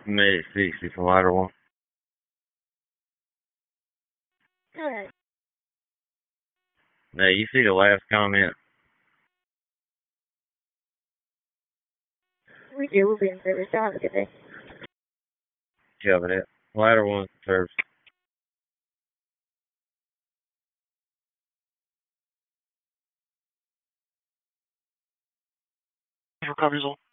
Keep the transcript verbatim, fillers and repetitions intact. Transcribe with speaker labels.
Speaker 1: Made it sixty for ladder one.
Speaker 2: Alright.
Speaker 1: Now, you see the last comment?
Speaker 2: We do. We'll be in service. Y'all have a good day.
Speaker 1: Cover that. Ladder one service.
Speaker 3: Recovery's all.